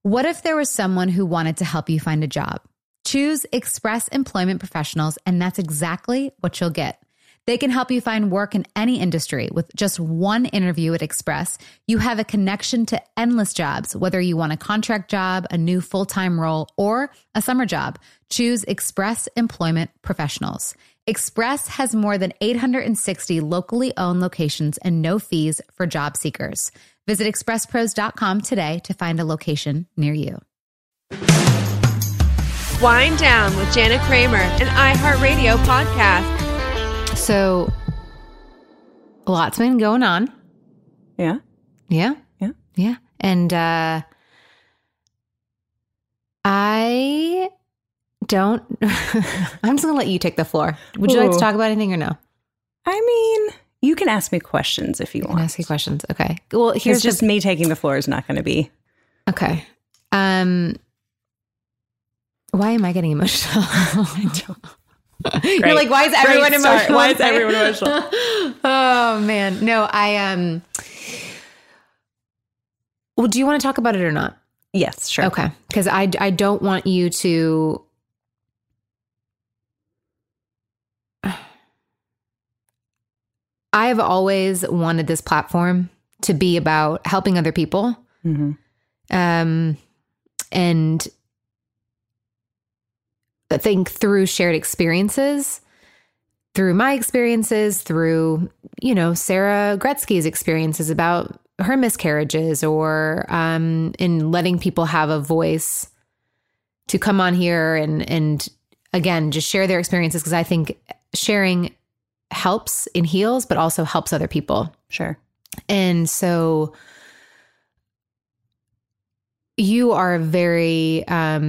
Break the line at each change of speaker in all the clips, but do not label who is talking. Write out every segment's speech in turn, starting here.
What if there was someone who wanted to help you find a job? Choose Express Employment Professionals, and that's exactly what you'll get. They can help you find work in any industry. With just one interview at Express, you have a connection to endless jobs, whether you want a contract job, a new full-time role, or a summer job. Choose Express Employment Professionals. Express has more than 860 locally owned locations and no fees for job seekers. Visit expresspros.com today to find a location near you.
Wind Down with Jana Kramer, an iHeartRadio podcast.
So, a lot's been going on.
Yeah.
Yeah.
Yeah.
Yeah. And I don't, I'm just going to let you take the floor. Would you like to talk about anything or no?
I mean, you can ask me questions if you want.
Ask you questions. Okay. Well, here's
just me taking the floor is not going to be.
Okay. Why am I getting emotional? You're like, why is everyone emotional?
Why is everyone emotional?
Oh man. No, well, do you want to talk about it or not?
Yes, sure.
Okay. Because I don't want you to. I've always wanted this platform to be about helping other people.
Mm-hmm.
And I think through shared experiences, through my experiences, through, Sarah Gretzky's experiences about her miscarriages, or in letting people have a voice to come on here and again, just share their experiences, because I think sharing helps and heals, but also helps other people.
Sure.
And so you are very,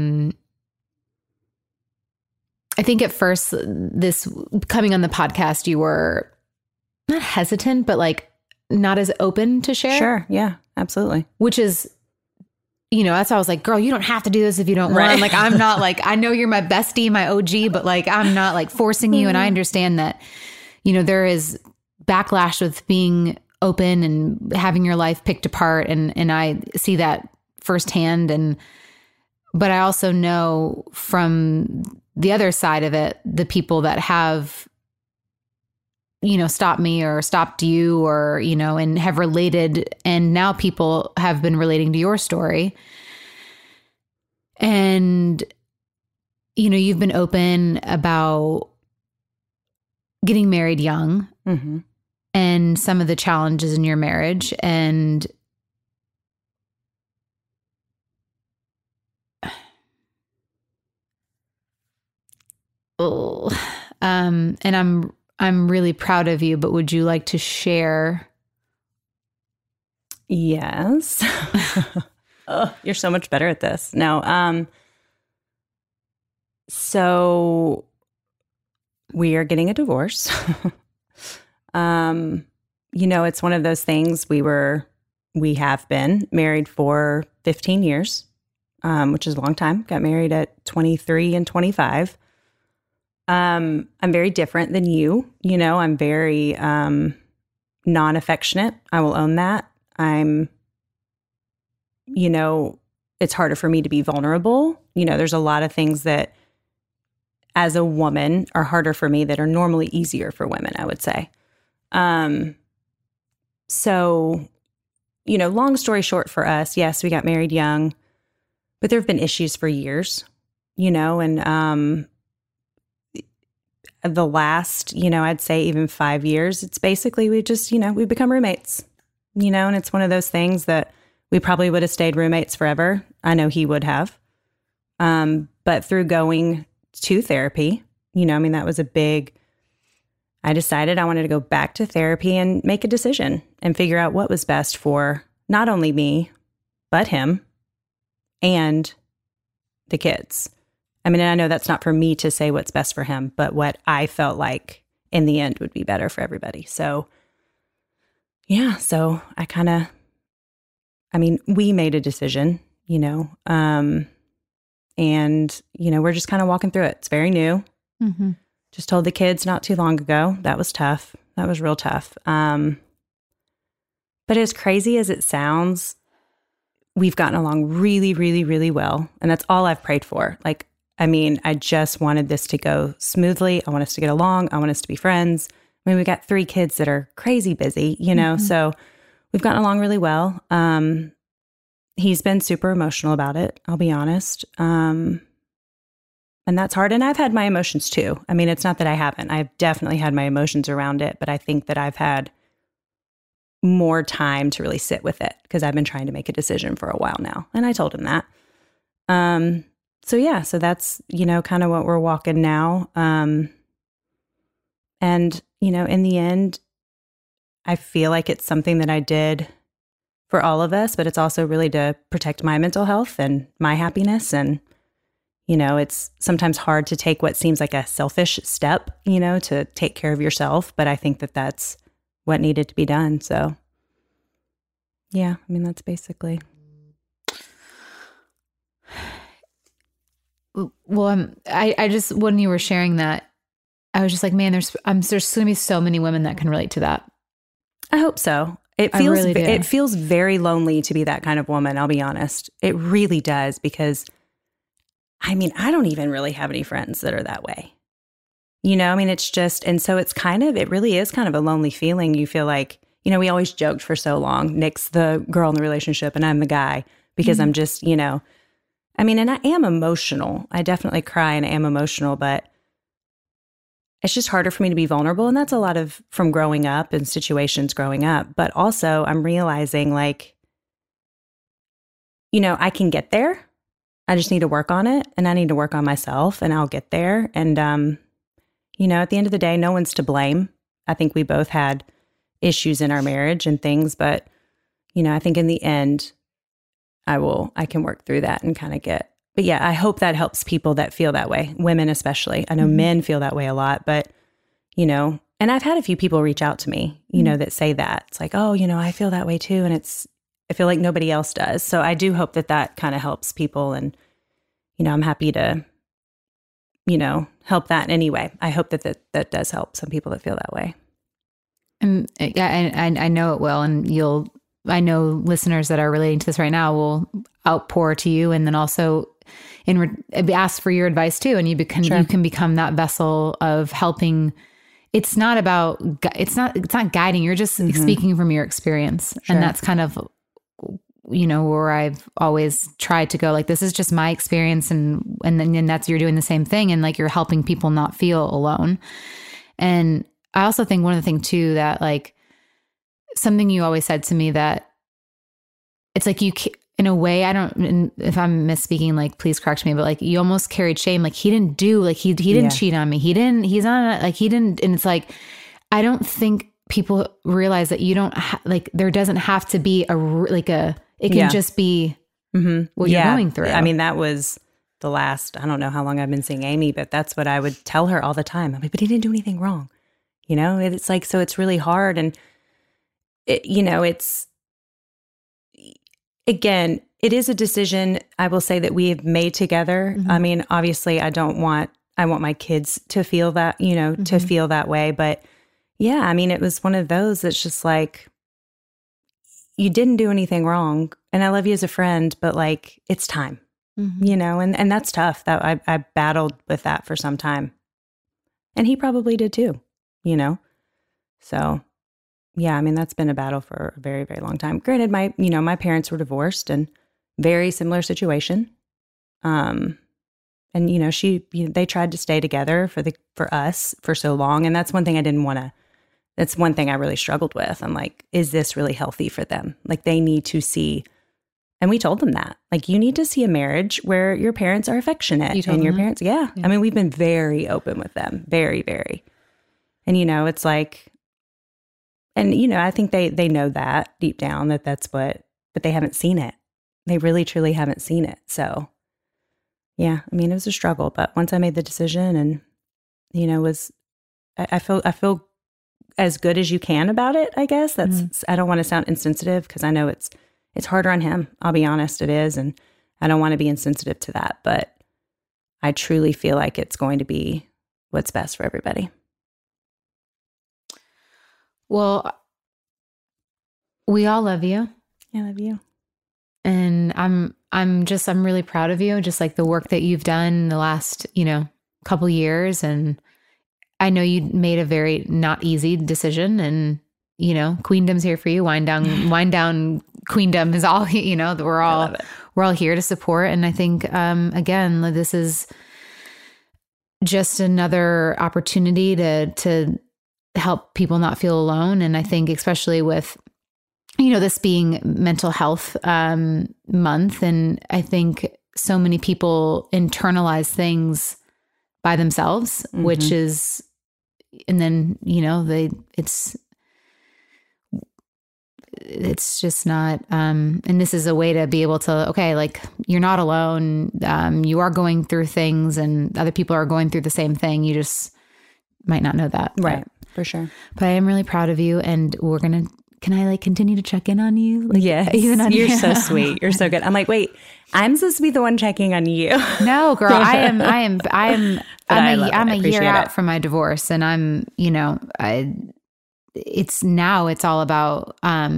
I think at first, this coming on the podcast, you were not hesitant, but like not as open to share.
Sure. Yeah, absolutely.
Which is, that's why I was like, girl, you don't have to do this if you don't want. Like, I'm not like, I know you're my bestie, my OG, but like, I'm not like forcing you. And I understand that, there is backlash with being open and having your life picked apart. And I see that firsthand. But I also know from the other side of it, the people that have, stopped me or stopped you or, and have related. And now people have been relating to your story. And, you've been open about getting married young,
mm-hmm.
and some of the challenges in your marriage. And and I'm really proud of you, but would you like to share?
Yes. Oh, you're so much better at this. No. So we are getting a divorce. It's one of those things. We have been married for 15 years, which is a long time. Got married at 23 and 25. I'm very different than you. I'm very non-affectionate. I will own that. It's harder for me to be vulnerable. There's a lot of things that as a woman are harder for me that are normally easier for women, I would say. So, long story short for us, yes, we got married young, but there have been issues for years, and the last, I'd say even 5 years, it's basically we just, we become roommates, and it's one of those things that we probably would have stayed roommates forever. I know he would have. But through going to therapy, that was I decided I wanted to go back to therapy and make a decision and figure out what was best for not only me, but him and the kids. I know that's not for me to say what's best for him, but what I felt like in the end would be better for everybody. So, yeah, so we made a decision, and, we're just kind of walking through it. It's very new.
Mm-hmm.
Just told the kids not too long ago. That was tough. That was real tough. But as crazy as it sounds, we've gotten along really, really, really well. And that's all I've prayed for. Like, I mean, I just wanted this to go smoothly. I want us to get along. I want us to be friends. I mean, we got 3 kids that are crazy busy, you know, so we've gotten along really well. He's been super emotional about it, I'll be honest. And that's hard. And I've had my emotions too. I mean, it's not that I haven't. I've definitely had my emotions around it, but I think that I've had more time to really sit with it because I've been trying to make a decision for a while now. And I told him that. So yeah, so that's, you know, kind of what we're walking now. And, you know, in the end, I feel like it's something that I did for all of us, but it's also really to protect my mental health and my happiness. And, you know, it's sometimes hard to take what seems like a selfish step, you know, to take care of yourself. But I think that that's what needed to be done. So, yeah, I mean, that's basically.
Well, I just, when you were sharing that, I was just like, man, there's going to be so many women that can relate to that.
I hope so. It feels very lonely to be that kind of woman. I'll be honest. It really does, because I mean, I don't even really have any friends that are that way. You know, I mean, it's just, and so it really is kind of a lonely feeling. You feel like, you know, we always joked for so long, Nick's the girl in the relationship and I'm the guy, because I'm just, you know, I mean, and I am emotional. I definitely cry and I am emotional, but it's just harder for me to be vulnerable. And that's a lot of from growing up and situations growing up. But also I'm realizing, like, you know, I can get there. I just need to work on it, and I need to work on myself, and I'll get there. And, you know, at the end of the day, no one's to blame. I think we both had issues in our marriage and things, but, you know, I think in the end, I can work through that and kind of but yeah, I hope that helps people that feel that way, women especially. I know men feel that way a lot, but, you know, and I've had a few people reach out to me, you know, that say that. It's like, oh, you know, I feel that way too. And I feel like nobody else does. So I do hope that kind of helps people. And, you know, I'm happy to, you know, help that in any way. I hope that does help some people that feel that way.
And yeah, I know it will. And I know listeners that are relating to this right now will outpour to you, and then also ask for your advice too. And you can become that vessel of helping. It's not guiding. You're just speaking from your experience. Sure. And that's kind of, you know, where I've always tried to go, like, this is just my experience. And then that's, you're doing the same thing. And like, you're helping people not feel alone. And I also think one of the things too, that like something you always said to me, that it's like, in a way, if I'm misspeaking, like, please correct me, but like, you almost carried shame. Like, he didn't cheat on me. And it's like, I don't think people realize that you don't like, there doesn't have to be it can just be what you're going through.
I mean, that was the last, I don't know how long I've been seeing Amy, but that's what I would tell her all the time. I'm like, but he didn't do anything wrong. You know, it's like, so it's really hard. And you know, again, it is a decision, I will say, that we have made together. I mean, obviously I want my kids to feel that, you know, to feel that way. But yeah, I mean, it was one of those that's just like, you didn't do anything wrong. And I love you as a friend, but like, it's time, you know, and that's tough. That I battled with that for some time. And he probably did too, you know? So yeah, I mean, that's been a battle for a very, very long time. Granted, my parents were divorced, and very similar situation. And, you know, they tried to stay together for us for so long. And that's one thing that's one thing I really struggled with. I'm like, is this really healthy for them? Like, they need to see, and we told them that, like, you need to see a marriage where your parents are affectionate and your parents. Yeah. I mean, we've been very open with them, very, very. And, you know, it's like, and, you know, I think they know that deep down that's but they haven't seen it. They really, truly haven't seen it. So, yeah, I mean, it was a struggle. But once I made the decision, and, you know, I feel as good as you can about it, I guess. I don't want to sound insensitive, because I know it's harder on him. I'll be honest, it is. And I don't want to be insensitive to that. But I truly feel like it's going to be what's best for everybody.
Well, we all love you.
I love you.
And I'm really proud of you, just like the work that you've done the last, couple years. And I know you made a very not easy decision, and, Queendom's here for you. Wind down Queendom is all, we're all here to support. And I think, again, this is just another opportunity to help people not feel alone. And I think especially with, this being mental health month, and I think so many people internalize things by themselves, which is, and then, it's just not, and this is a way to be able to, okay, like you're not alone. You are going through things, and other people are going through the same thing. You just might not know that.
Right. For sure.
But I am really proud of you, and can I continue to check in on you?
Yes. You're so sweet. You're so good. I'm like, wait, I'm supposed to be the one checking on you.
No, girl, I'm a year out from my divorce, and I'm, it's all about,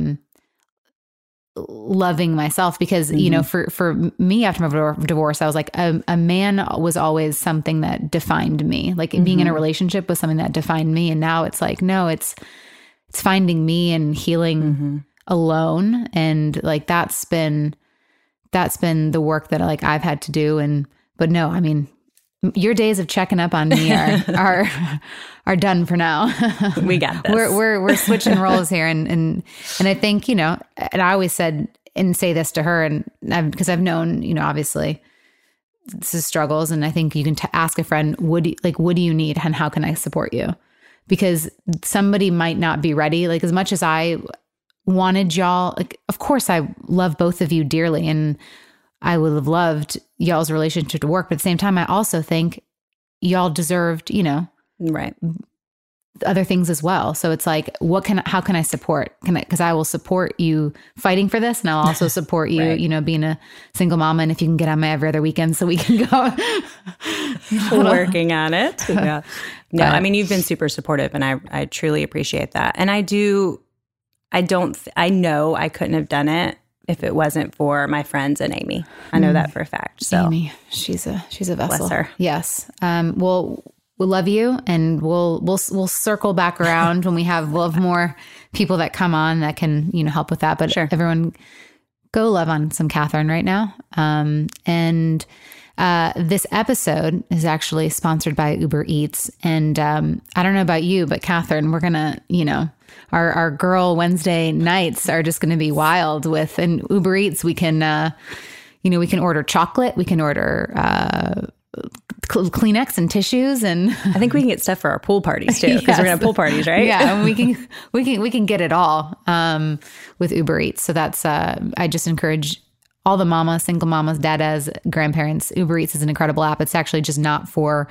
loving myself, because, for me after my divorce, I was like, a man was always something that defined me. Like being in a relationship was something that defined me. And now it's like, no, it's finding me and healing alone. And like, that's been the work that I've had to do. But no, I mean, your days of checking up on me are done for now.
We got this.
We're switching roles here. And I think, and I always said and say this to her, and because I've known, obviously this is struggles. And I think you can ask a friend, what do you need and how can I support you? Because somebody might not be ready. Like as much as I wanted y'all, like, of course I love both of you dearly, and I would have loved y'all's relationship to work. But at the same time, I also think y'all deserved,
right,
other things as well. So it's like, how can I support? Because I will support you fighting for this, and I'll also support you, right, being a single mama. And if you can get on my every other weekend so we can go
working on it. Yeah. No, I mean, you've been super supportive, and I truly appreciate that. And I know I couldn't have done it if it wasn't for my friends and Amy. I know that for a fact. So
Amy, she's a vessel.
Bless her.
Yes. We'll love you, and we'll circle back around when we'll have more people that come on that can, help with that. But
sure,
everyone go love on some Catherine right now. And this episode is actually sponsored by Uber Eats. And I don't know about you, but Catherine, we're going to, our Girl Wednesday nights are just going to be wild with, and Uber Eats, we can, we can order chocolate, we can order Kleenex and tissues, and
I think we can get stuff for our pool parties too, because yes, we're gonna have pool parties, right?
Yeah, and we can get it all with Uber Eats. So that's I just encourage all the mamas, single mamas, dadas, grandparents. Uber Eats is an incredible app. It's actually just not for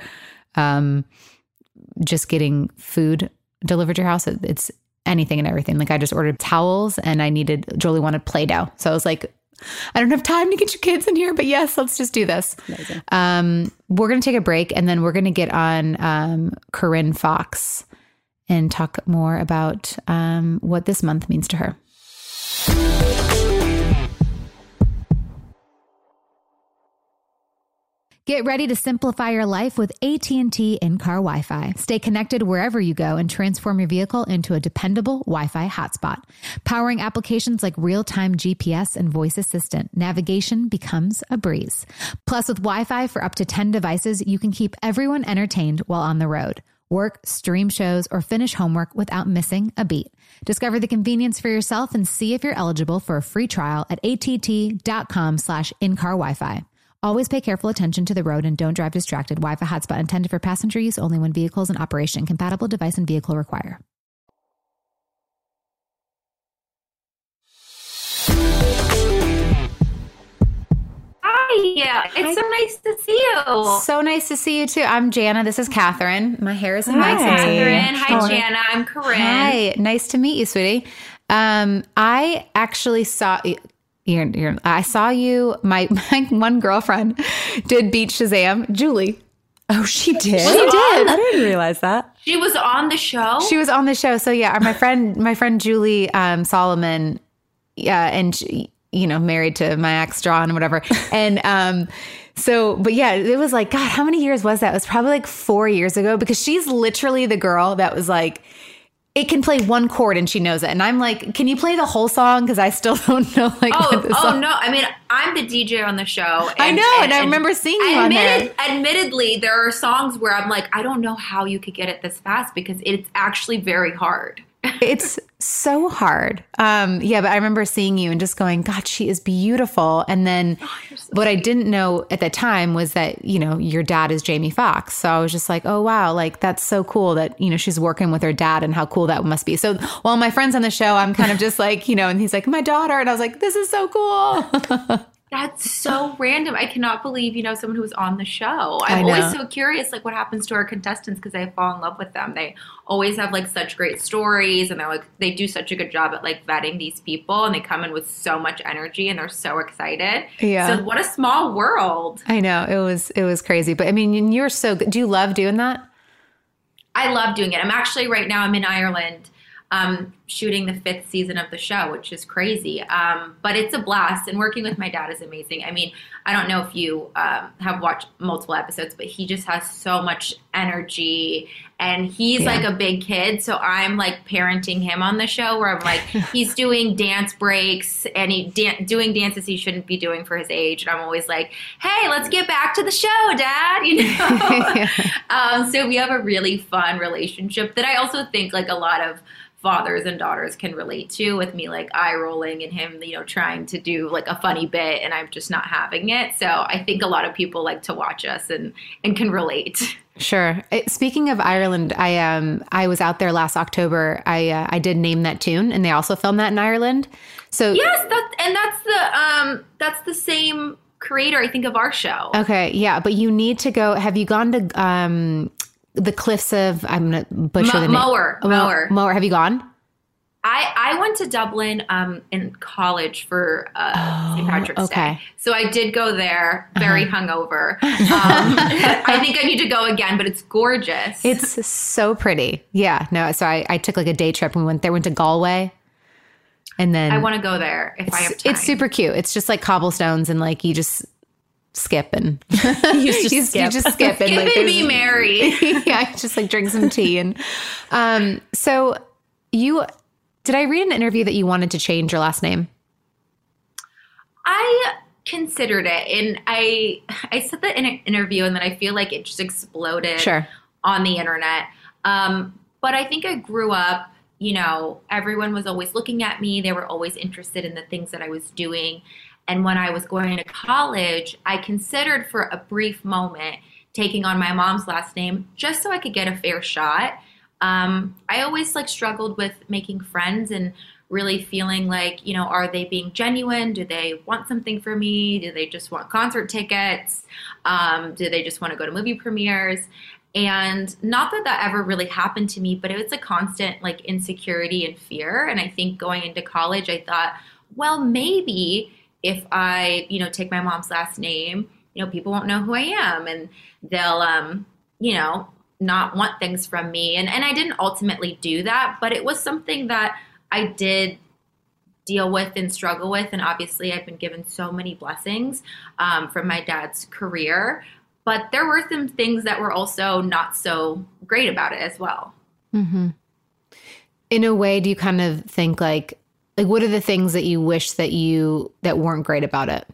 just getting food delivered to your house. It's anything and everything. Like I just ordered towels, and Jolie wanted Play-Doh, so I was like, I don't have time to get your kids in here, but yes, let's just do this. We're going to take a break, and then we're going to get on Corinne Fox and talk more about what this month means to her. Get ready to simplify your life with AT&T in-car Wi-Fi. Stay connected wherever you go and transform your vehicle into a dependable Wi-Fi hotspot. Powering applications like real-time GPS and voice assistant, navigation becomes a breeze. Plus, with Wi-Fi for up to 10 devices, you can keep everyone entertained while on the road. Work, stream shows, or finish homework without missing a beat. Discover the convenience for yourself and see if you're eligible for a free trial at att.com/in-car Wi-Fi. Always pay careful attention to the road and don't drive distracted. Wi-Fi hotspot intended for passenger use only when vehicle is in operation. Compatible device and vehicle require.
Hi, it's so nice to see you.
So nice to see you too. I'm Jana. This is Catherine. My hair is in
Hi, Catherine. Hi, Jana. I'm Corinne.
Hi. Nice to meet you, sweetie. I actually saw... I saw you. My one girlfriend did Beat Shazam. Julie.
Oh, she did.
She did.
I didn't realize that.
She was on the show.
She was on the show. So yeah, my friend Julie Solomon. Yeah, and she, married to my ex John and whatever. And, but yeah, it was like, God, how many years was that? It was probably like 4 years ago, because she's literally the girl that was like, it can play one chord and she knows it. And I'm like, can you play the whole song? Because I still don't know. Like,
oh no. I mean, I'm the DJ on the show.
I know. And I remember seeing you on there.
Admittedly, there are songs where I'm like, I don't know how you could get it this fast, because it's actually very hard.
It's so hard. Yeah, but I remember seeing you and just going, God, she is beautiful. And then what I didn't know at the time was that, your dad is Jamie Foxx. So I was just like, oh, wow, like that's so cool that, she's working with her dad, and how cool that must be. So while my friend's on the show, I'm kind of just like, and he's like, my daughter. And I was like, this is so cool.
That's so random. I cannot believe, someone who was on the show. I'm always so curious, like, what happens to our contestants, because I fall in love with them. They always have, like, such great stories, and they do such a good job at, like, vetting these people, and they come in with so much energy, and they're so excited. Yeah. So what a small world.
I know. It was crazy. But, I mean, you're so good. Do you love doing that?
I love doing it. I'm actually, right now, I'm in Ireland, shooting the 5th season of the show, which is crazy. But it's a blast, and working with my dad is amazing. I mean, I don't know if you have watched multiple episodes, but he just has so much energy, and he's like a big kid. So I'm like parenting him on the show, where I'm like, he's doing dance breaks and doing dances he shouldn't be doing for his age. And I'm always like, hey, let's get back to the show, Dad. So we have a really fun relationship that I also think like a lot of fathers and daughters can relate to, with me like eye rolling and him, trying to do like a funny bit and I'm just not having it. So I think a lot of people like to watch us and can relate.
Sure. Speaking of Ireland, I was out there last October. I did Name That Tune, and they also filmed that in Ireland. So
yes, that's the same creator, I think, of our show.
Okay, yeah, but you need to go. Have you gone to the cliffs of, I'm going to butcher the name. Moher. Have you gone?
I went to Dublin in college for St. Patrick's Day. So I did go there, very hungover. I think I need to go again, but it's gorgeous.
It's so pretty. Yeah. No, so I took like a day trip and went to Galway. And then
I want to go there if I have time.
It's super cute. It's just like cobblestones, and like you just skip and you just skip and like
be merry.
Yeah, just like drink some tea. And so did I read an interview that you wanted to change your last name?
I considered it, and I said that in an interview, and then I feel like it just exploded on the internet. But I think I grew up, everyone was always looking at me. They were always interested in the things that I was doing. And when I was going to college, I considered for a brief moment taking on my mom's last name just so I could get a fair shot. I always struggled with making friends and really feeling like, are they being genuine? Do they want something from me? Do they just want concert tickets? Do they just want to go to movie premieres? And not that ever really happened to me, but it was a constant insecurity and fear. And I think going into college, I thought, well, maybe if I, take my mom's last name, people won't know who I am, and they'll, not want things from me. And I didn't ultimately do that, but it was something that I did deal with and struggle with. And obviously I've been given so many blessings from my dad's career, but there were some things that were also not so great about it as well.
Mm-hmm. In a way, do you kind of think like what are the things that you wish that weren't great about it?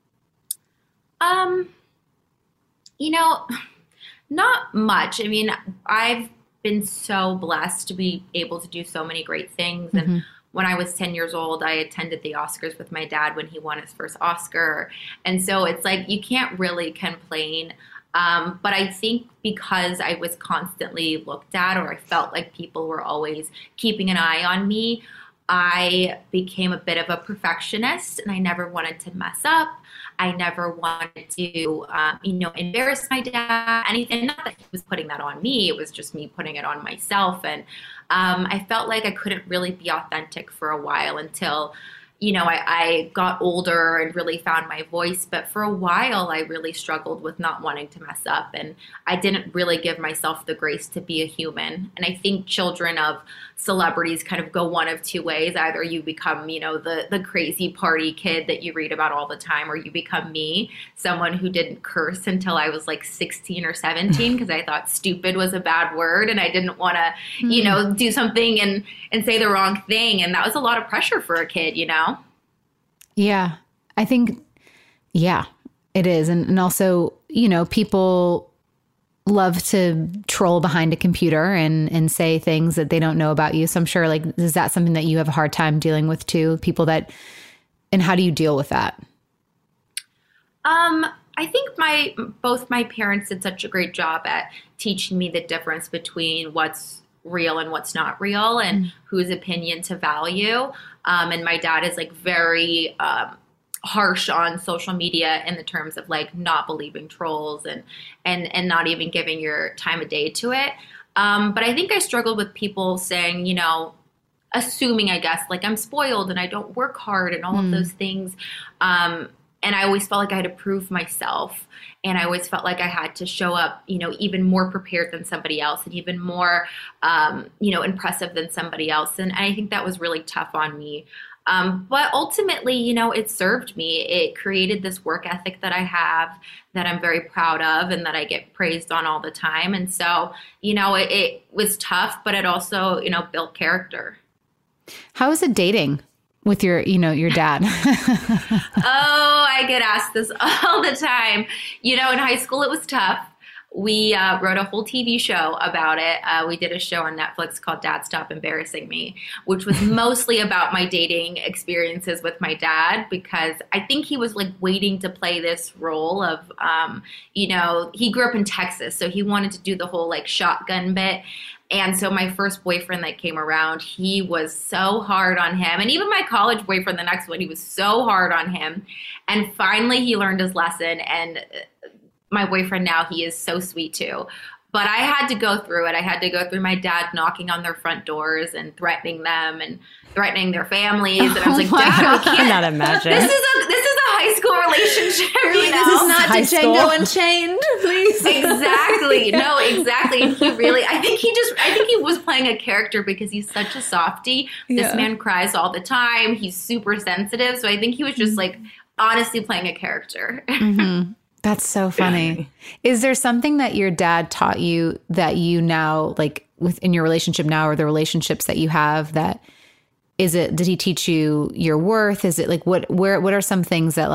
Not much. I mean, I've been so blessed to be able to do so many great things. Mm-hmm. And when I was 10 years old, I attended the Oscars with my dad when he won his first Oscar. And so it's you can't really complain. But I think because I was constantly looked at, or I felt like people were always keeping an eye on me, I became a bit of a perfectionist, and I never wanted to mess up. I never wanted to, embarrass my dad. Anything. Not that he was putting that on me. It was just me putting it on myself. And I felt like I couldn't really be authentic for a while until, I got older and really found my voice. But for a while, I really struggled with not wanting to mess up. And I didn't really give myself the grace to be a human. And I think children of celebrities kind of go one of two ways. Either you become, the crazy party kid that you read about all the time, or you become me, someone who didn't curse until I was like 16 or 17 because I thought stupid was a bad word and I didn't want to, do something and say the wrong thing. And that was a lot of pressure for a kid,
Yeah, I think, it is. And also, people love to troll behind a computer and say things that they don't know about you. So I'm sure, is that something that you have a hard time dealing with too? And how do you deal with that?
I think both my parents did such a great job at teaching me the difference between what's real and what's not real and whose opinion to value. And my dad is very harsh on social media in the terms of not believing trolls and not even giving your time of day to it. But I think I struggled with people saying, assuming, I guess, I'm spoiled and I don't work hard and all of those things. And I always felt like I had to prove myself. And I always felt like I had to show up, even more prepared than somebody else and even more, impressive than somebody else. And I think that was really tough on me. But ultimately, it served me. It created this work ethic that I have that I'm very proud of and that I get praised on all the time. And so, it was tough, but it also, built character.
How is it dating with your dad?
Oh, I get asked this all the time. In high school, it was tough. We wrote a whole TV show about it. We did a show on Netflix called Dad Stop Embarrassing Me, which was mostly about my dating experiences with my dad, because I think he was waiting to play this role of, he grew up in Texas, so he wanted to do the whole shotgun bit. And so my first boyfriend that came around, he was so hard on him. And even my college boyfriend, the next one, he was so hard on him. And finally, he learned his lesson. And my boyfriend now, he is so sweet too. But I had to go through it. I had to go through my dad knocking on their front doors and threatening them and threatening their families. And I was like, Dad,
I cannot imagine.
This is a high school relationship.
This is not Django Unchained, please.
Exactly. No, exactly. And I think he was playing a character because he's such a softie. Yeah. This man cries all the time. He's super sensitive. So I think he was just honestly playing a character.
Mm-hmm. That's so funny. Is there something that your dad taught you that you now within your relationship now, or the relationships that you have, did he teach you your worth? Is it what are some things that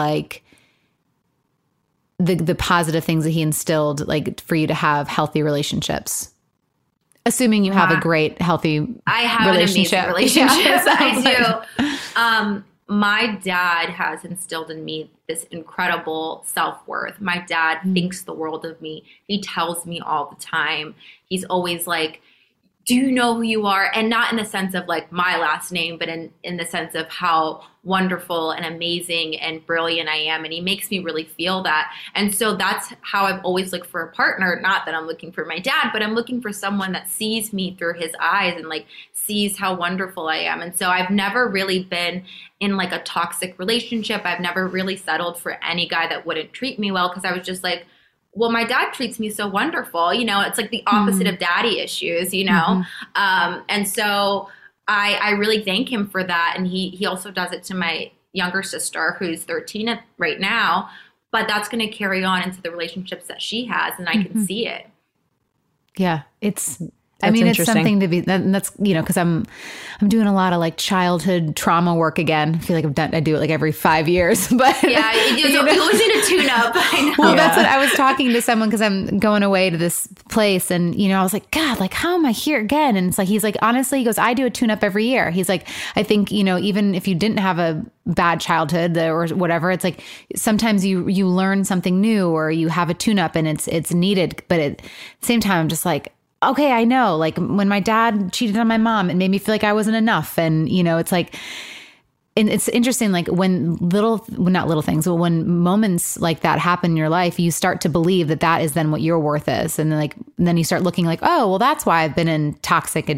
the positive things that he instilled for you to have healthy relationships? Assuming you have a great, healthy relationship.
I have an amazing relationship. Yeah. I do. My dad has instilled in me this incredible self-worth. My dad thinks the world of me. He tells me all the time. He's always do you know who you are? And not in the sense of my last name, but in the sense of how wonderful and amazing and brilliant I am. And he makes me really feel that. And so that's how I've always looked for a partner. Not that I'm looking for my dad, but I'm looking for someone that sees me through his eyes and sees how wonderful I am. And so I've never really been in a toxic relationship. I've never really settled for any guy that wouldn't treat me well, because I was just well, my dad treats me so wonderful. It's the opposite of daddy issues, Mm-hmm. And so I really thank him for that. And he also does it to my younger sister, who's 13 right now. But that's going to carry on into the relationships that she has. And I can see it.
Yeah, it's something to be, that's, because I'm doing a lot of childhood trauma work again. I feel like I do it every 5 years, but
yeah, you always need a tune up. I know.
Well, that's what I was talking to someone, because I'm going away to this place, and, I was like, God, how am I here again? And it's he's honestly, he goes, I do a tune up every year. He's I think, even if you didn't have a bad childhood or whatever, it's sometimes you learn something new, or you have a tune up and it's needed. But at the same time, I'm just okay, I know, when my dad cheated on my mom, it made me feel like I wasn't enough. And, it's and it's interesting, when not little things, but when moments like that happen in your life, you start to believe that is then what your worth is. And then you start looking oh, well, that's why I've been in toxic and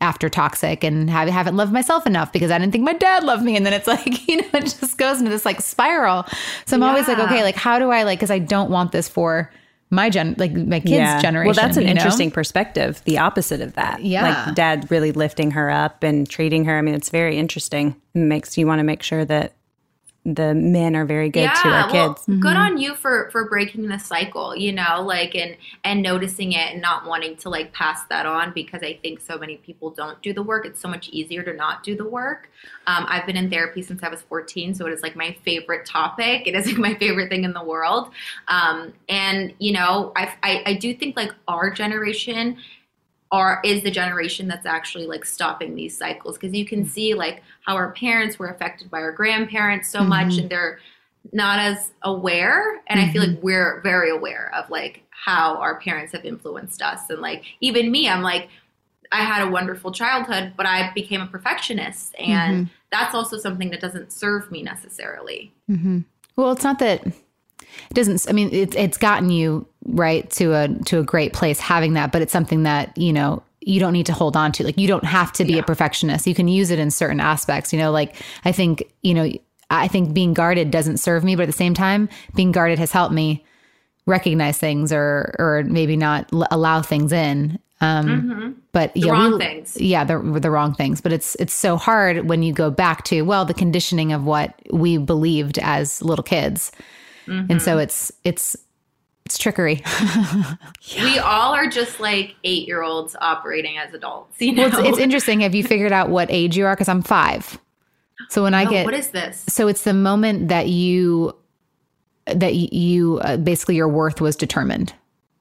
after toxic and haven't loved myself enough because I didn't think my dad loved me. And then it's like, you know, it just goes into this like spiral. So I'm always like, okay, like how do I like, cause I don't want this for my my kids' generation.
Well, that's an interesting perspective. The opposite of that.
Yeah.
Like dad really lifting her up and treating her. I mean, it's very interesting. It makes you want to make sure that the men are very good to our kids.
Good on you for breaking the cycle, you know, like, and noticing it and not wanting to like pass that on, because I think so many people don't do the work. It's so much easier to not do the work. I've been in therapy since I was 14. So it is like my favorite topic. It is like my favorite thing in the world. And, you know, I do think like our generation is the generation that's actually like stopping these cycles, because you can see like how our parents were affected by our grandparents so much, and they're not as aware. And I feel like we're very aware of like how our parents have influenced us. And like even me, I'm like, I had a wonderful childhood, but I became a perfectionist, and that's also something that doesn't serve me necessarily.
Well, it's not that it doesn't, I mean, it's gotten you right to a great place having that, but it's something that, you know, you don't need to hold on to. Like, you don't have to be a perfectionist. You can use it in certain aspects, you know, like I think being guarded doesn't serve me, but at the same time, being guarded has helped me recognize things or maybe not allow things in. But
the wrong things.
Yeah, the wrong things. But it's so hard when you go back to, well, the conditioning of what we believed as little kids. And so it's trickery.
We all are just like 8-year-olds operating as adults. You know?
Well, it's interesting. Have you figured out what age you are? Because I'm 5. So when
what is this?
So it's the moment that you basically your worth was determined.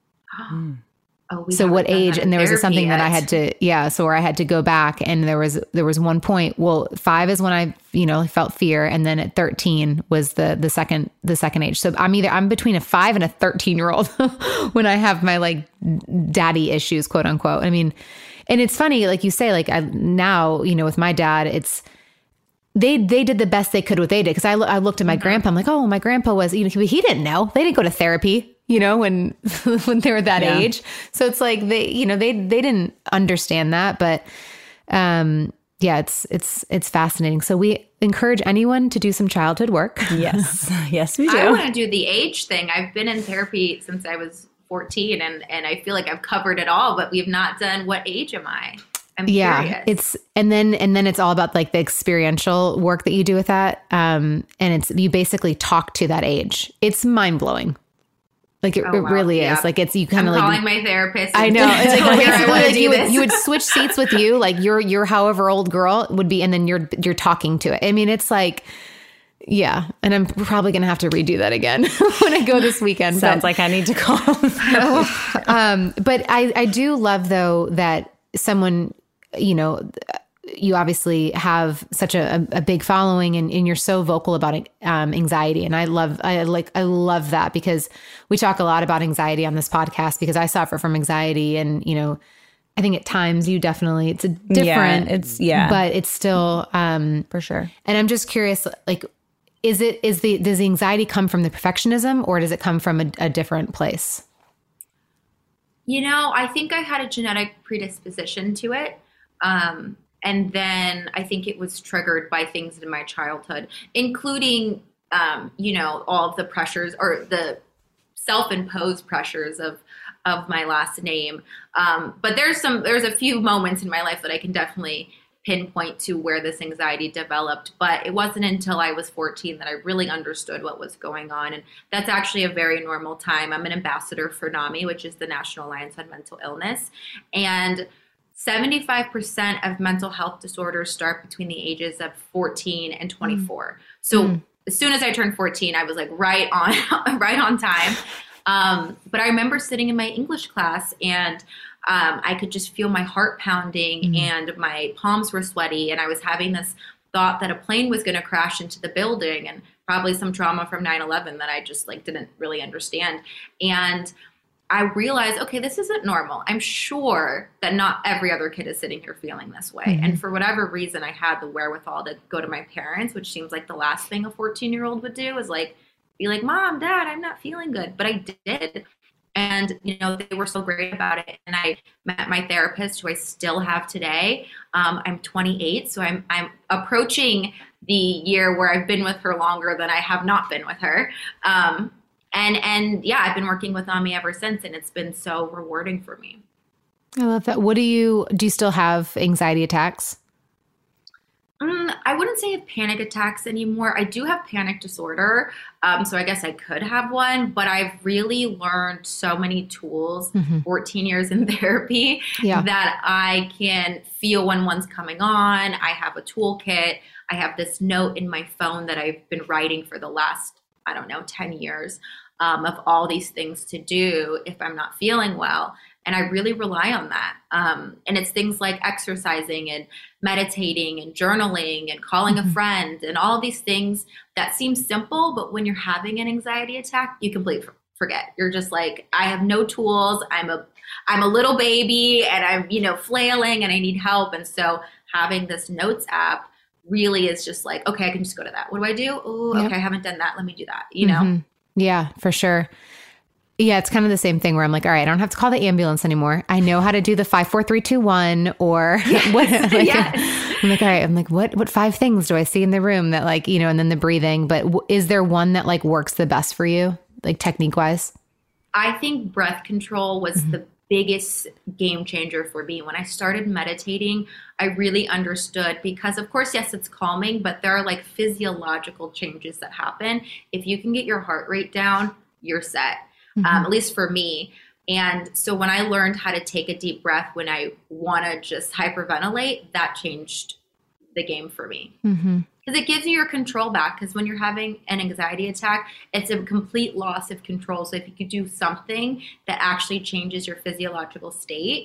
So what age? And there was something that I had to, so where I had to go back, and there was one point. Well, 5 is when I, you know, felt fear, and then at 13 was the second age. So I'm between a 5 and a 13-year-old when I have my like daddy issues, quote unquote. I mean, and it's funny, like you say, like now, you know, with my dad, it's. They did the best they could what they did. Because I looked at my grandpa. I'm like, oh, my grandpa was, you know, he didn't know. They didn't go to therapy, you know, when they were that age. So it's like they didn't understand that. But it's fascinating. So we encourage anyone to do some childhood work.
Yes, yes, we do.
I want to do the age thing. I've been in therapy since I was 14, and I feel like I've covered it all. But we've not done what age am I? I'm curious.
It's and then it's all about like the experiential work that you do with that. And it's you basically talk to that age. It's mind blowing. Like it really is. Like it's you kind of like
calling my therapist.
I know. It's like basically like you would switch seats with you, like your however old girl would be, and then you're talking to it. I mean, it's like. Yeah. And I'm probably going to have to redo that again when I go this weekend.
Sounds like I need to call.
But I do love though that someone, you know, you obviously have such a big following and you're so vocal about anxiety. And I love that, because we talk a lot about anxiety on this podcast, because I suffer from anxiety, and, you know, I think at times you definitely, it's a different, but it's still,
for sure.
And I'm just curious, like, does the anxiety come from the perfectionism, or does it come from a different place?
You know, I think I had a genetic predisposition to it. And then I think it was triggered by things in my childhood, including, you know, all of the pressures or the self-imposed pressures of my last name. But there's a few moments in my life that I can definitely pinpoint to where this anxiety developed. But it wasn't until I was 14 that I really understood what was going on. And that's actually a very normal time. I'm an ambassador for NAMI, which is the National Alliance on Mental Illness. And 75% of mental health disorders start between the ages of 14 and 24. So as soon as I turned 14, I was like right on time. But I remember sitting in my English class, and I could just feel my heart pounding and my palms were sweaty. And I was having this thought that a plane was going to crash into the building, and probably some trauma from 9/11 that I just like didn't really understand. And I realized, okay, this isn't normal. I'm sure that not every other kid is sitting here feeling this way. And for whatever reason, I had the wherewithal to go to my parents, which seems like the last thing a 14-year-old would do is like, be like, Mom, Dad, I'm not feeling good. But I did. And, they were so great about it. And I met my therapist, who I still have today. I'm 28, so I'm approaching the year where I've been with her longer than I have not been with her. And yeah, I've been working with NAMI ever since, and it's been so rewarding for me.
I love that. Do you still have anxiety attacks?
I wouldn't say I have panic attacks anymore. I do have panic disorder. So I guess I could have one, but I've really learned so many tools, 14 years in therapy, that I can feel when one's coming on. I have a toolkit. I have this note in my phone that I've been writing for the last, 10 years of all these things to do if I'm not feeling well. And I really rely on that. And it's things like exercising and meditating and journaling and calling a friend and all these things that seem simple, but when you're having an anxiety attack, you completely forget. You're just like, I have no tools. I'm a little baby and I'm, flailing and I need help. And so having this notes app really is just like, okay, I can just go to that. What do I do? Oh, okay, I haven't done that. Let me do that,
Yeah, for sure. Yeah, it's kind of the same thing where I'm like, all right, I don't have to call the ambulance anymore. I know how to do the 5, 4, 3, 2, 1 or what? I'm like, all right. I'm like, what 5 things do I see in the room that and then the breathing. But is there one that works the best for you, technique wise?
I think breath control was the biggest game changer for me. When I started meditating, I really understood because, of course, yes, it's calming, but there are physiological changes that happen. If you can get your heart rate down, you're set. At least for me. And so when I learned how to take a deep breath when I want to just hyperventilate, that changed the game for me. Because it gives you your control back. Because when you're having an anxiety attack, it's a complete loss of control. So if you could do something that actually changes your physiological state,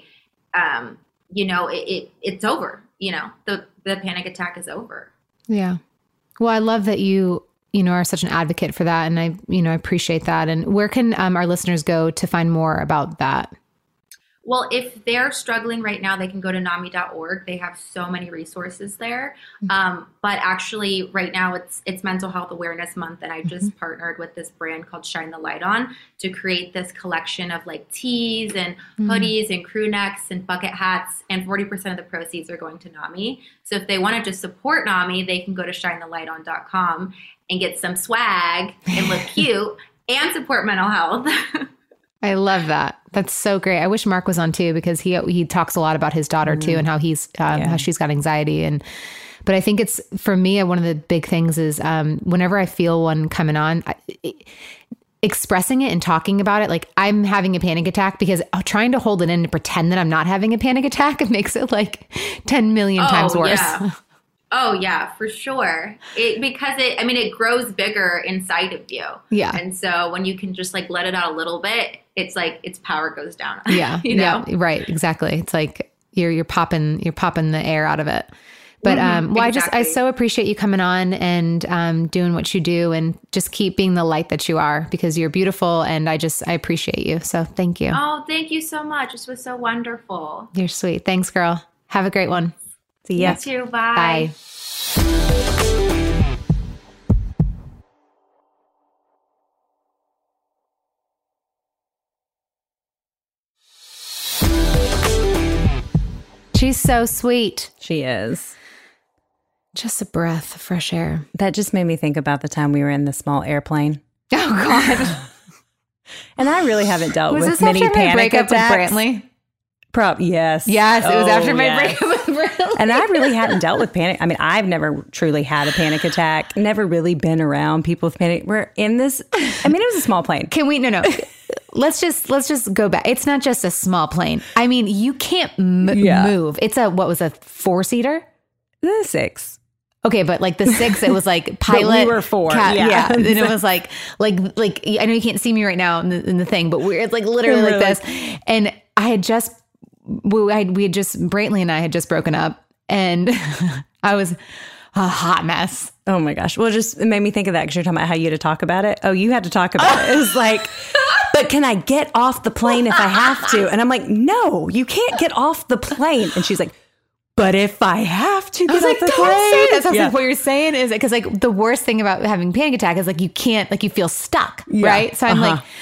it's over. The panic attack is over.
Yeah. Well, I love that you are such an advocate for that. And I appreciate that. And where can our listeners go to find more about that?
Well, if they're struggling right now, they can go to NAMI.org. They have so many resources there. But actually right now it's Mental Health Awareness Month. And I just partnered with this brand called Shine the Light On to create this collection of tees and hoodies and crew necks and bucket hats. And 40% of the proceeds are going to NAMI. So if they want to just support NAMI, they can go to shinethelighton.com and get some swag and look cute and support mental health.
I love that. That's so great. I wish Mark was on too, because he talks a lot about his daughter too and how how she's got anxiety. But I think it's, for me, one of the big things is whenever I feel one coming on, expressing it and talking about it, I'm having a panic attack, because trying to hold it in and pretend that I'm not having a panic attack, it makes it 10 million times worse.
Yeah. Oh yeah, for sure. It grows bigger inside of you. Yeah. And so when you can just let it out a little bit, it's its power goes down. Yeah. Yeah. Right. Exactly. It's you're popping the air out of it. But, exactly. I so appreciate you coming on and doing what you do, and just keep being the light that you are, because you're beautiful. And I appreciate you. So thank you. Oh, thank you so much. This was so wonderful. You're sweet. Thanks, girl. Have a great one. See ya. You too. Bye. Bye. She's so sweet. She is. Just a breath of fresh air. That just made me think about the time we were in the small airplane. Oh, God. And I really haven't dealt with many panic attacks. With Brantley? Yes. Yes, it was after my breakup with Brantley. And I really hadn't dealt with panic. I've never truly had a panic attack. Never really been around people with panic. We're in this. It was a small plane. Can we? No. Let's just go back. It's not just a small plane. You can't move. It's what was a 4-seater? 6. Okay, but the 6, it was pilot. We were 4. Yeah. And it was like I know you can't see me right now in the thing, but it's literally like this. And I had just. Brantley and I had just broken up, and I was a hot mess. Oh my gosh. Well, it made me think of that, because you're talking about how you had to talk about it. Oh, you had to talk about it. It was but can I get off the plane if I have to? And I'm like, no, you can't get off the plane. And she's like, but if I have to get off the plane. That's what you're saying is, because the worst thing about having a panic attack is you can't, you feel stuck, right? So I'm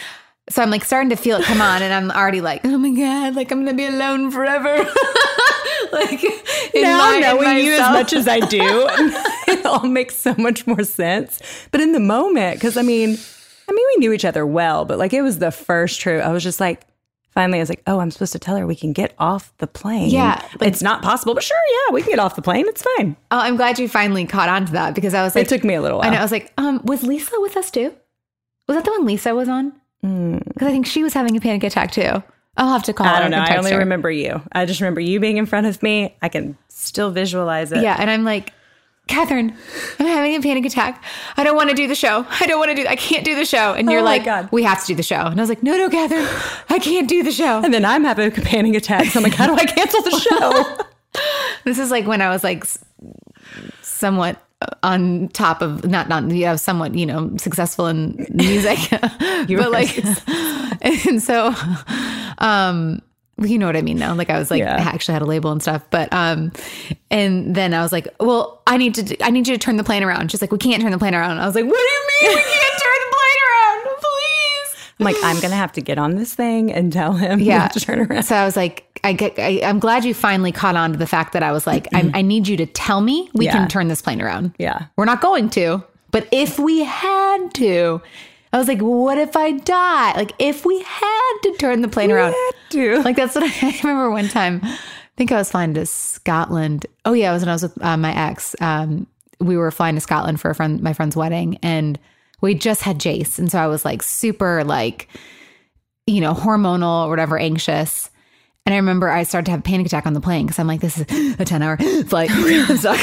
So I'm like starting to feel it come on, and I'm already like, oh my God, like I'm going to be alone forever. Like
now knowing you as much as I do, it all makes so much more sense. But in the moment, because I mean, we knew each other well, but like it was the first true. I was just like, finally, I was like, oh, I'm supposed to tell her we can get off the plane.
Yeah.
Like, it's not possible, but sure, yeah, we can get off the plane. It's fine.
Oh, I'm glad you finally caught on to that because I was like,
it took me a little while.
I know. I was like, was Lisa with us too? Was that the one Lisa was on? Because I think she was having a panic attack too. I'll have to call her.
I don't know. I only remember you. I just remember you being in front of me. I can still visualize it.
Yeah. And I'm like, Catherine, I'm having a panic attack. I don't want to do the show. I can't do the show. And you're like, God, we have to do the show. And I was like, no, Catherine, I can't do the show.
And then I'm having a panic attack. So I'm like, how do I cancel the show?
This is like when I was like somewhat on top of somewhat, successful in music, but like, and so, you know what I mean now? Like I was like, I actually had a label and stuff, but, and then I was like, well, I need you to turn the plane around. She's like, we can't turn the plane around. I was like, what do you mean we can't turn the plane around? Please.
I'm like, I'm going to have to get on this thing and tell him to turn around.
So I was like, I'm glad you finally caught on to the fact that I was like, I need you to tell me we can turn this plane around.
Yeah.
We're not going to, but if we had to, I was like, what if I die? Like if we had to turn the plane around. Like that's what I remember one time. I think I was flying to Scotland. Oh yeah. It was when I was with my ex. We were flying to Scotland for my friend's wedding and we just had Jace. And so I was like super like, hormonal or whatever, anxious. And I remember I started to have a panic attack on the plane because I'm like, this is a 10-hour flight. I'm stuck.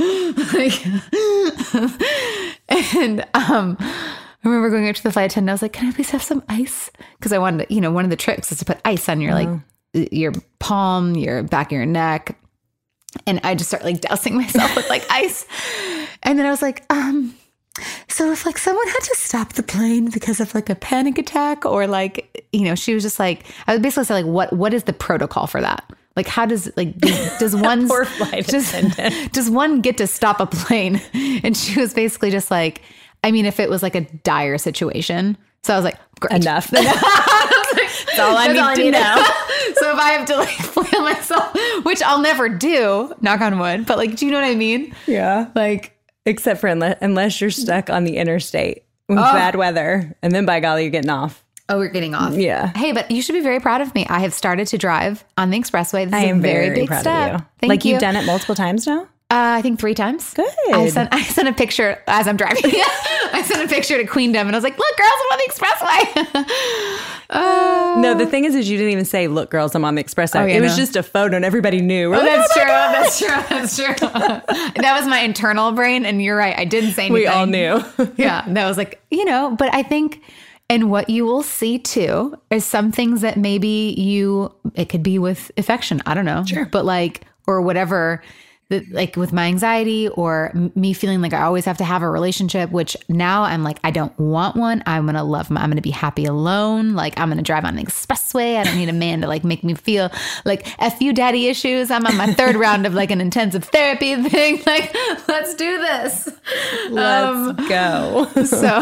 And I remember going up to the flight attendant. I was like, can I please have some ice? Because I wanted to, one of the tricks is to put ice on your like your palm, your back of your neck. And I just started like dousing myself with like ice. And then I was like, so if like someone had to stop the plane because of like a panic attack or like, she was just like, I would basically say like, what is the protocol for that? Like, how does like, does one,
poor flight attendant.
Does one get to stop a plane? And she was basically just like, I mean, if it was like a dire situation. So I was like, great.
Enough. That's all I need to know.
So if I have to like flail myself, which I'll never do, knock on wood, but like, do you know what I mean?
Yeah.
Like,
except for unless you're stuck on the interstate with bad weather. And then by golly, you're getting off.
Oh, we're getting off.
Yeah.
Hey, but you should be very proud of me. I have started to drive on the expressway. This is a very big
proud
step.
of you.
Thank you.
You've done it multiple times now?
I think 3 times.
Good.
I sent a picture as I'm driving. I sent a picture to Queendom and I was like, look, girls, I'm on the expressway.
No, the thing is you didn't even say, look, girls, I'm on the expressway. It was just a photo and everybody knew.
That's true. That's true. That was my internal brain. And you're right. I didn't say anything.
We all knew.
Yeah. That was like, but I think, and what you will see too is some things that maybe it could be with affection. I don't know.
Sure.
But like, or whatever, like with my anxiety or me feeling like I always have to have a relationship, which now I'm like, I don't want one. I'm going to be happy alone. Like I'm going to drive on the expressway. I don't need a man to like make me feel like F you daddy issues. I'm on my 3rd round of like an intensive therapy thing. Like, let's do this.
Let's go.
So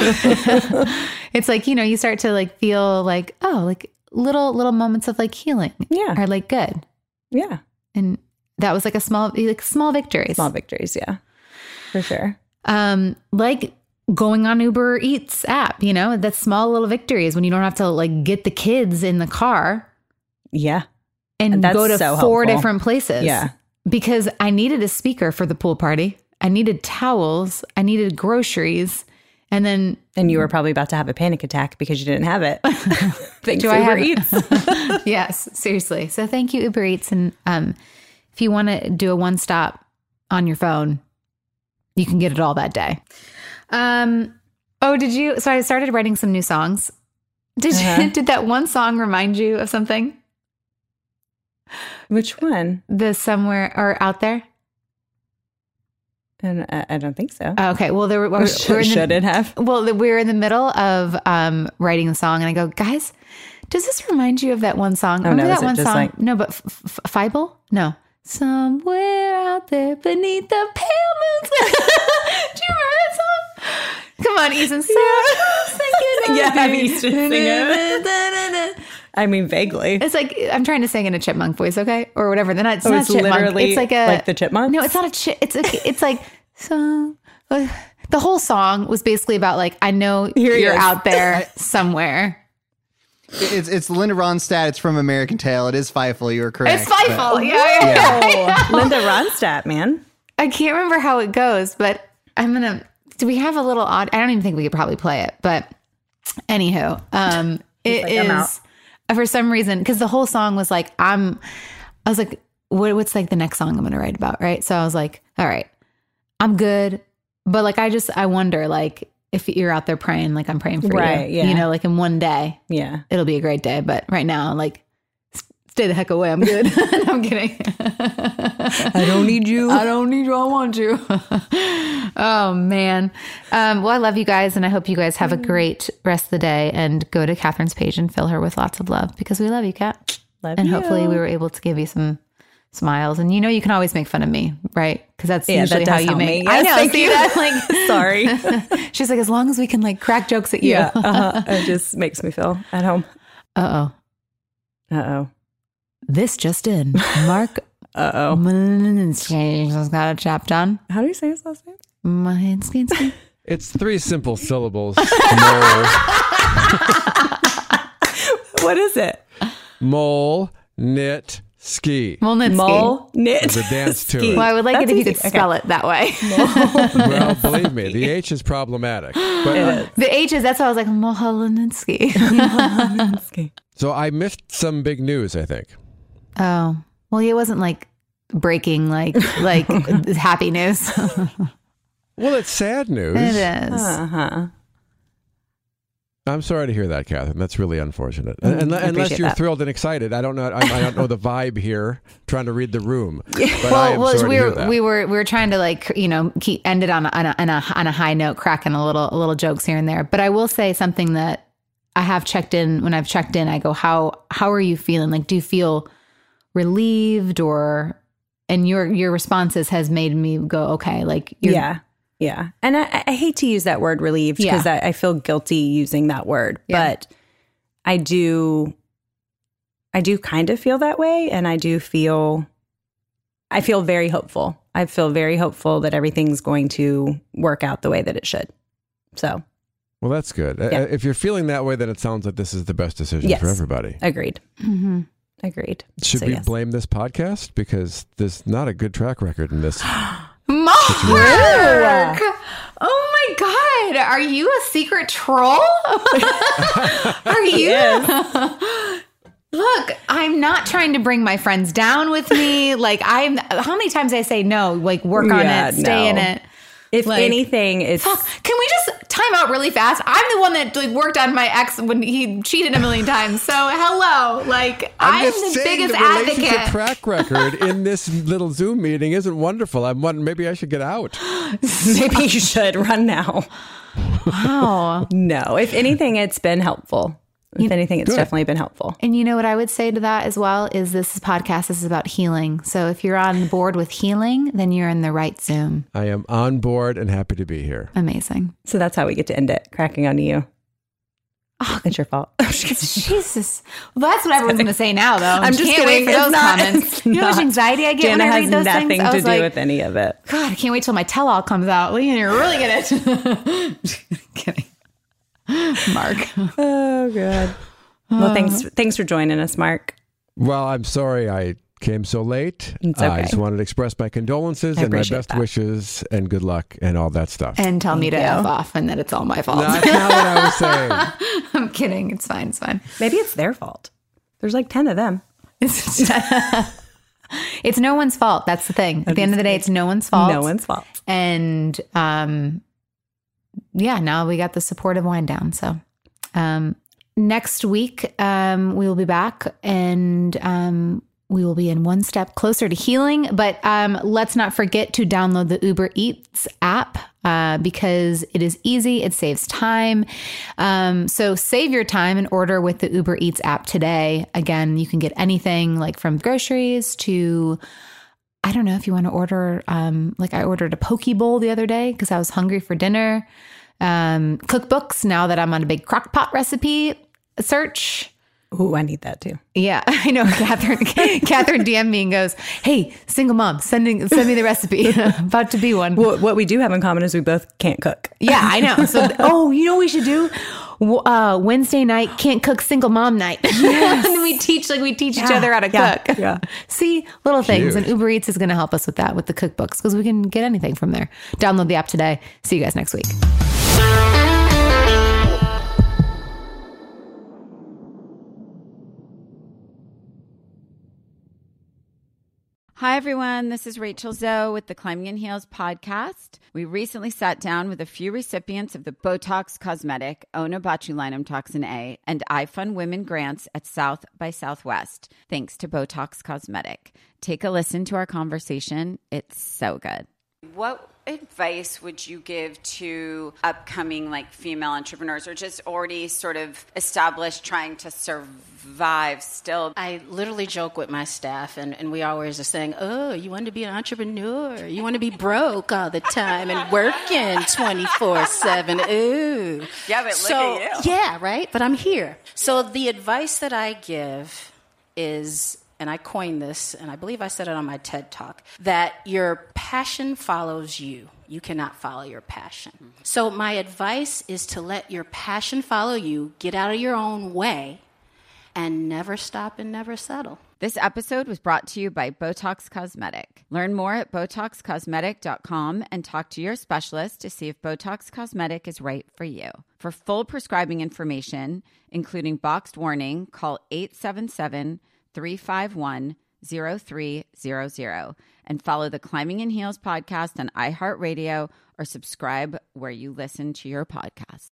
it's like, you start to like feel like, oh, like little moments of like healing are like good.
Yeah.
And that was like small victories.
Small victories, yeah, for sure.
Like going on Uber Eats app, that's small little victories when you don't have to like get the kids in the car.
Yeah.
And go to 4 different places.
Yeah.
Because I needed a speaker for the pool party. I needed towels. I needed groceries. And
you were probably about to have a panic attack because you didn't have it. Thanks to Uber Eats.
Yes, seriously. So thank you, Uber Eats. And if you want to do a one-stop on your phone, you can get it all that day. So I started writing some new songs. Did that one song remind you of something?
Which one?
The Somewhere or Out There?
And I don't think so.
Okay. Well,
should it have?
Well, we were in the middle of writing the song and I go, guys, does this remind you of that one song? Remember that one song? No, but Fievel? No. Somewhere out there beneath the pale moon. Do you remember that song? Come on, Ethan. Thinking
Yeah, I'm used to sing it. I mean, vaguely.
It's like, I'm trying to sing in a chipmunk voice, okay? Or whatever. Then it's not
it's
chipmunk.
Literally
It's like
the chipmunks?
No, it's not a chip. It's like, so... the whole song was basically about like, I know you're out there somewhere.
It's Linda Ronstadt. It's from American Tail. It is Fievel. You were correct.
It's Fievel. Yeah.
Linda Ronstadt, man.
I can't remember how it goes, but do we have a little odd? I don't even think we could probably play it, but anywho, it is for some reason, because the whole song was like, I was like, what's like the next song I'm going to write about? Right. So I was like, all right, I'm good. But like, I wonder, like, if you're out there praying, like I'm praying for you,
yeah.
you know, like in one day, it'll be a great day. But right now, like, stay the heck away. I'm good. I'm kidding.
I don't need you.
I don't need you. I want you. Oh, man. Well, I love you guys. And I hope you guys have a great rest of the day, and go to Catherine's page and fill her with lots of love, because we love you, Kat.
And
hopefully we were able to give you some smiles. And you can always make fun of me, right? Because that's usually how you make
me. Yes,
I know. See that? Like,
sorry.
She's like, as long as we can like crack jokes at you.
Yeah. It just makes me feel at home.
Uh-oh. This just in. Mark
got
a chap done.
How do you say his last name?
Mahinsky.
It's 3 simple syllables.
What is it?
Mole, knit, ski.
Mole,
knit,
There's a dance to it.
Well, I would like it if you could spell it that way.
Well, believe me, the H is problematic. But
the H is, that's why I was like, Moholinsky.
So I missed some big news, I think.
Oh, well, it wasn't like breaking, like happy news.
Well, it's sad news.
It is.
I'm sorry to hear that, Catherine. That's really unfortunate. Unless you're thrilled and excited. I don't know. I don't know the vibe here. Trying to read the room. But
we were trying to end it on a high note, cracking a little jokes here and there. But I will say something that I have checked in. When I've checked in, I go, how are you feeling? Like, do you feel relieved, and your responses has made me go, okay, like you're,
Yeah. And I hate to use that word relieved, because I feel guilty using that word, but I do kind of feel that way. And I feel very hopeful. I feel very hopeful that everything's going to work out the way that it should. So.
Well, that's good.
Yeah.
If you're feeling that way, then it sounds like this is the best decision for everybody.
Agreed. Mm-hmm. Agreed.
Should we blame this podcast? Because there's not a good track record in this.
Mark! Oh my God. Are you a secret troll? Are you?
Yes.
Look, I'm not trying to bring my friends down with me. Like, how many times I say no, like work on it, stay in it.
If anything, it's...
Can we just time out really fast? I'm the one that worked on my ex when he cheated a million times. So hello, like I'm the biggest advocate.
The track record in this little Zoom meeting isn't wonderful. I'm wondering, maybe I should get out.
Maybe you should run now.
Wow.
No, if anything, it's been helpful. If anything, it's definitely been helpful.
And you know what I would say to that as well is this is about healing. So if you're on board with healing, then you're in the right Zoom.
I am on board and happy to be here.
Amazing.
So that's how we get to end it, cracking onto you. Oh, it's your fault.
Jesus. Well, that's what everyone's going to say now, though.
I'm just
can't
kidding.
wait for those comments. You know how much anxiety I get
Jana
when I read those
has
things?
nothing to do with any of it.
God, I can't wait till my tell-all comes out. Leanne, you're really going to... Kidding. Mark.
Oh, God. Well, thanks for joining us, Mark.
Well, I'm sorry I came so late.
It's okay.
I just wanted to express my condolences and my best wishes and good luck and all that stuff.
And tell me to F off and that it's all my fault.
That's not what I was saying.
I'm kidding. It's fine. It's fine.
Maybe it's their fault. There's like 10 of them.
It's no one's fault. That's the thing. At the end of the day, it's no one's fault.
No one's fault.
And now we got the supportive wind down. So next week, we will be back and we will be in one step closer to healing. But let's not forget to download the Uber Eats app because it is easy. It saves time. So save your time and order with the Uber Eats app today. Again, you can get anything like from groceries to, I don't know if you want to order, like I ordered a poke bowl the other day because I was hungry for dinner. Cookbooks, now that I'm on a big crock pot recipe search.
Ooh, I need that too.
Yeah, I know. Catherine DM'd me and goes, "Hey, single mom, send me the recipe." About to be one.
Well, what we do have in common is we both can't cook.
Yeah, I know. So, you know what we should do? Wednesday night, can't cook single mom night. Yes. And we teach each other how to cook.
Yeah.
See, little things. And Uber Eats is going to help us with that, with the cookbooks, because we can get anything from there. Download the app today. See you guys next week.
Hi, everyone. This is Rachel Zoe with the Climbing in Heels podcast. We recently sat down with a few recipients of the Botox Cosmetic, Onabotulinum Toxin A, and iFund Women grants at South by Southwest, thanks to Botox Cosmetic. Take a listen to our conversation. It's so good. What advice would you give to upcoming female entrepreneurs, or just already sort of established, trying to survive still?
I literally joke with my staff, and we always are saying, "Oh, you want to be an entrepreneur? You want to be broke all the time and working 24/7? Ooh,
yeah, but look at you.
Yeah, right. But I'm here. So the advice that I give is, and I coined this, and I believe I said it on my TED Talk, that your passion follows you. You cannot follow your passion. Mm-hmm. So my advice is to let your passion follow you, get out of your own way, and never stop and never settle.
This episode was brought to you by Botox Cosmetic. Learn more at BotoxCosmetic.com and talk to your specialist to see if Botox Cosmetic is right for you. For full prescribing information, including boxed warning, call 877-351-0300 and follow the Climbing in Heels podcast on iHeartRadio or subscribe where you listen to your podcast.